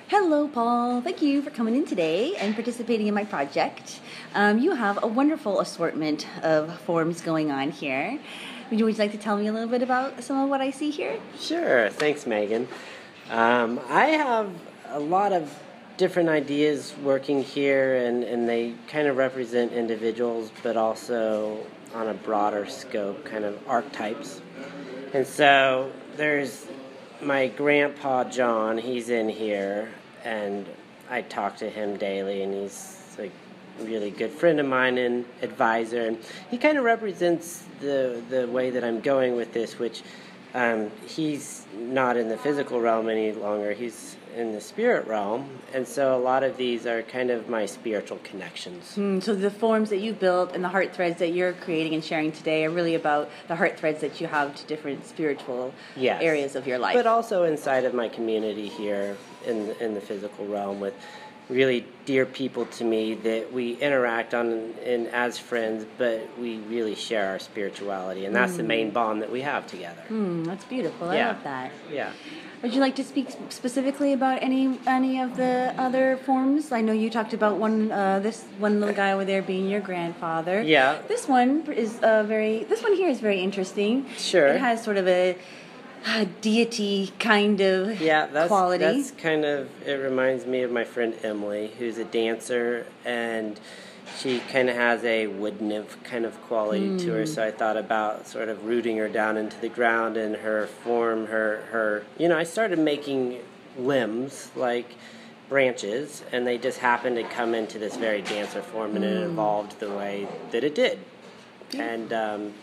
Hello, Paul. Thank you for coming in today and participating in my project. You have a wonderful assortment of forms going on here. Would you like to tell me a little bit about some of what I see here? Sure. Thanks, Megan. I have a lot of different ideas working here, and they kind of represent individuals, but also on a broader scope, kind of archetypes. And so there's my grandpa John. He's in here, and I talk to him daily, and he's like a really good friend of mine and advisor. And he kind of represents the way that I'm going with this, which he's not in the physical realm any longer. He's in the spirit realm, and so a lot of these are kind of my spiritual connections. So the forms that you built and the heart threads that you're creating and sharing today are really about the heart threads that you have to different spiritual areas of your life. But also inside of my community here in the physical realm with really dear people to me that we interact on in as friends, but we really share our spirituality, and that's the main bond that we have together. That's beautiful. I love that. Yeah. Would you like to speak specifically about any of the other forms? I know you talked about this one little guy over there being your grandfather. Yeah. This one is This one here is very interesting. Sure. It has sort of a deity kind of quality. That's kind of, it reminds me of my friend Emily, who's a dancer, and she kind of has a wood nymph kind of quality to her, so I thought about sort of rooting her down into the ground and her form, her I started making limbs, like branches, and they just happened to come into this very dancer form, and it evolved the way that it did. And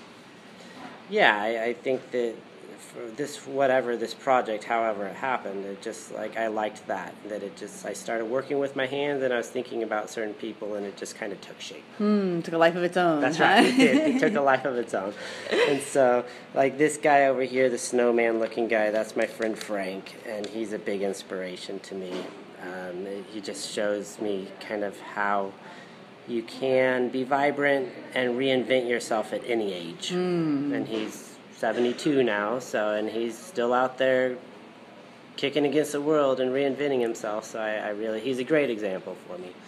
I think that for this project, however it happened, it just, like, I liked that I started working with my hands, and I was thinking about certain people, and it just kind of took shape. Took a life of its own. That's right, it did. It took a life of its own. And so, like, this guy over here, the snowman looking guy, that's my friend Frank, and he's a big inspiration to me. He just shows me kind of how you can be vibrant and reinvent yourself at any age. And he's 72 now, and he's still out there kicking against the world and reinventing himself, so he's a great example for me.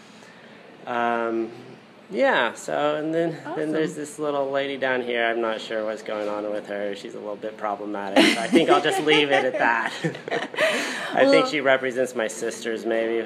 Then there's this little lady down here. I'm not sure what's going on with her. She's a little bit problematic, so I think I'll just leave it at that. I think she represents my sisters, maybe.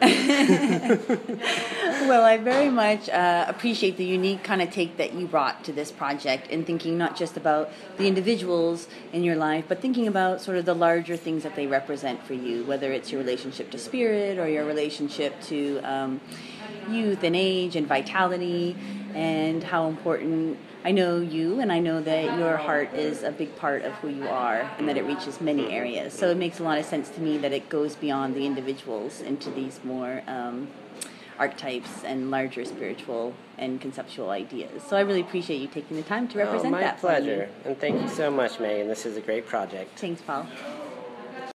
Well, I very much appreciate the unique kind of take that you brought to this project, and thinking not just about the individuals in your life, but thinking about sort of the larger things that they represent for you, whether it's your relationship to spirit or your relationship to youth and age and vitality, and how important I know you, and I know that your heart is a big part of who you are, and that it reaches many areas. So it makes a lot of sense to me that it goes beyond the individuals into these more archetypes and larger spiritual and conceptual ideas. So I really appreciate you taking the time to represent that. My pleasure. And thank you so much, Megan. This is a great project. Thanks, Paul.